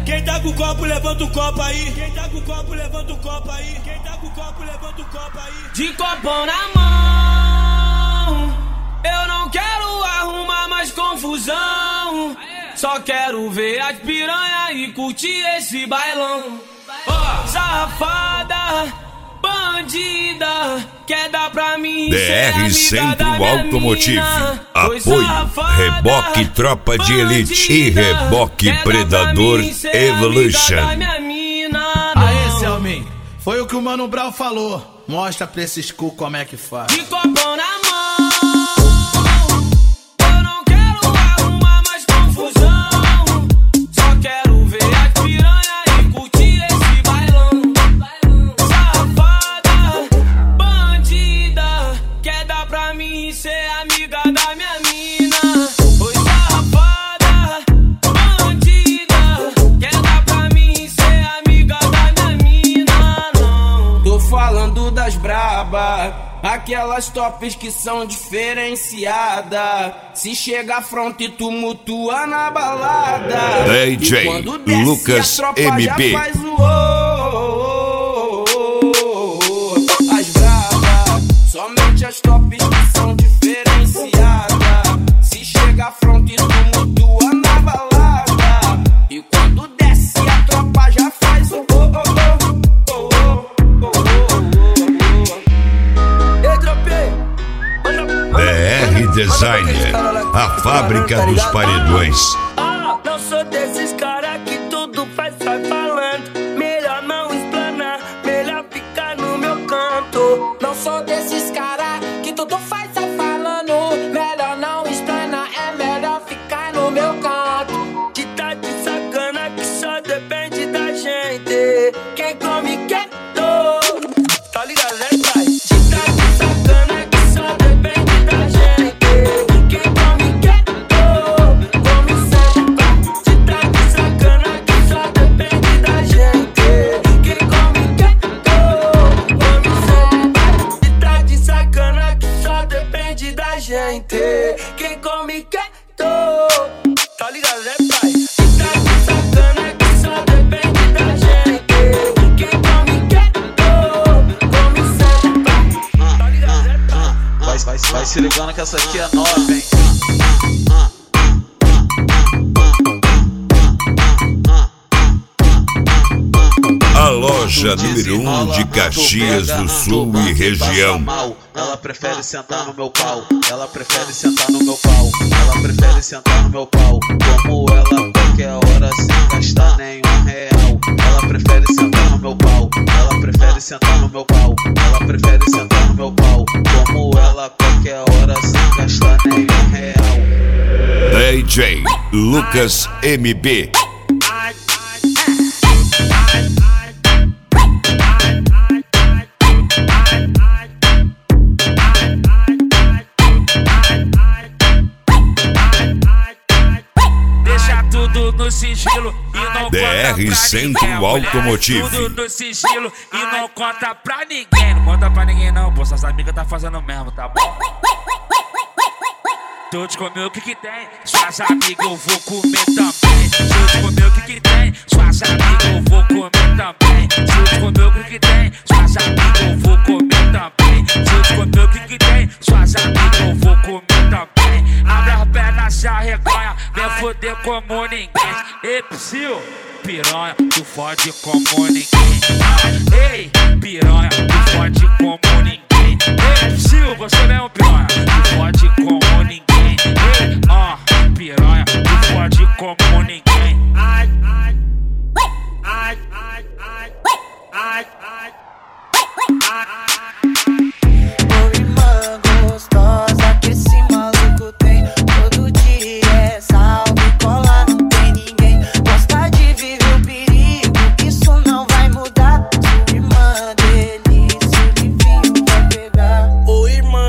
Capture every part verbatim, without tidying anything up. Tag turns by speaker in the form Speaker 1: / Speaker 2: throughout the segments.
Speaker 1: Quem tá com o copo, levanta o copo aí. Quem tá com o copo, levanta o copo aí. Quem tá com o copo, levanta o copo aí. De copão na mão, eu não quero arrumar mais confusão. Só quero ver as piranha e curtir esse bailão. Oh, safada, bandida, quer dar pra mim.
Speaker 2: D R Centro Automotive. Apoio Reboque Tropa de Elite e Reboque Predador Evolution.
Speaker 3: Aê, Selmin, foi o que o Mano Brown falou. Mostra pra esses cu como é que faz.
Speaker 1: De copão na mão. Aquelas tops que são diferenciadas. Se chega à fronte, tumultua na balada.
Speaker 2: D J Lucas M B.
Speaker 1: Faz o oh, oh, oh, oh. As bravas, somente as tops que são diferenciadas. Se chega à fronte, tumultua na balada. E quando desce, a tropa já faz o oh, oh, oh.
Speaker 2: D R Designer, a fábrica dos paredões.
Speaker 1: Ah, não sou desses caras que tudo faz, sai falando. Melhor não explanar, melhor ficar no meu canto.
Speaker 4: Não sou desses caras que tudo faz, sai falando. Melhor não explanar, é melhor ficar no meu canto.
Speaker 1: Que tá de sacana que só depende da gente. Quem come quieto, tá ligado, né, pai? Que tá de sacana que só depende da gente. Quem come quieto, come sempre. Que tá de sacana que só depende da gente. Quem come quieto, come sempre. Que tá de sacana que só depende da gente. Quem come quieto, tá ligado, né, pai? Que tá de sacana que só depende da gente. Quem come quieto, come sempre. Tá ligado, né, pai?
Speaker 5: Vai, vai, vai se ligando que essa aqui é nova, hein?
Speaker 2: A loja número um de Caxias do Sul e região.
Speaker 5: Ela prefere sentar no meu pau. Ela prefere sentar no meu pau. Ela prefere sentar no meu pau. Como ela qualquer hora sem gastar nenhum real. Ela prefere sentar no meu pau. Ela prefere sentar no meu pau. Ela prefere sentar no meu pau. Como ela qualquer hora sem gastar nenhum real.
Speaker 2: D J Lucas M B.
Speaker 1: No sigilo e não
Speaker 2: D R Centro Automotive.
Speaker 1: Tudo no sigilo e não conta pra ninguém. Não conta pra ninguém não, pô, suas amigas tá fazendo mesmo, tá bom? Tu te comeu o que que tem? Suas amigas eu vou comer também. Tu te comeu o que que tem? Suas amigas eu vou comer também. Tu te comeu o que que tem? Suas amigas eu vou comer também. Tu te comeu o que que tem? Suas amigas eu vou comer também. Abre as pernas, se arreganha, vem foder como ninguém. Ei, psiu, piranha, tu fode como ninguém. Ei, piranha, tu fode como ninguém. Ei, psiu, você mesmo, piranha, tu fode como ninguém. Ei, ó, piranha, tu fode como ninguém. Ai, ai, ai, ai, ai, ai, ai, ai.
Speaker 4: Oi, irmã gostosa, que esse maluco tem. Todo dia é salve, cola, não tem ninguém. Gosta de viver o perigo, isso não vai mudar. Sua irmã delícia, o livinho vai pegar.
Speaker 1: Oi, irmã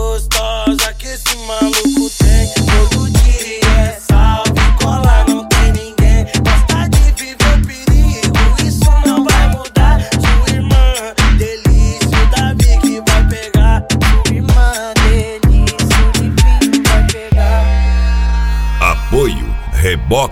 Speaker 1: gostosa, que esse maluco tem.
Speaker 4: Todo dia é salve, cola, não tem ninguém.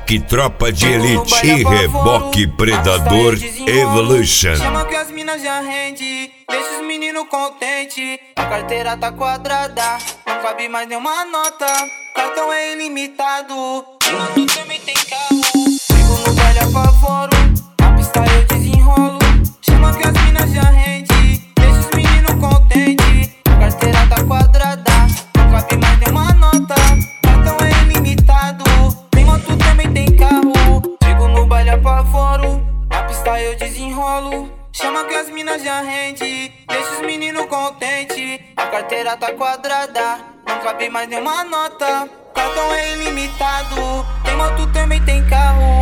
Speaker 2: Reboque Tropa de Elite e Reboque Predador Evolution.
Speaker 4: Chama que as minas já rende, deixa os meninos contente. A carteira tá quadrada, não cabe mais nenhuma nota. Cartão é ilimitado, e tu também tem carro. Chego no baile apavoro, na pista eu desenrolo. Chama que as minas já rende, deixa os meninos contente. A carteira tá quadrada, não cabe mais nenhuma nota. Cartão é ilimitado, tem moto também tem carro. Chego no baile apavoro, na pista eu desenrolo. Chama que as minas já rende, deixa os meninos contente. A carteira tá quadrada, não cabe mais nenhuma nota. Cartão é ilimitado, tem moto também tem carro.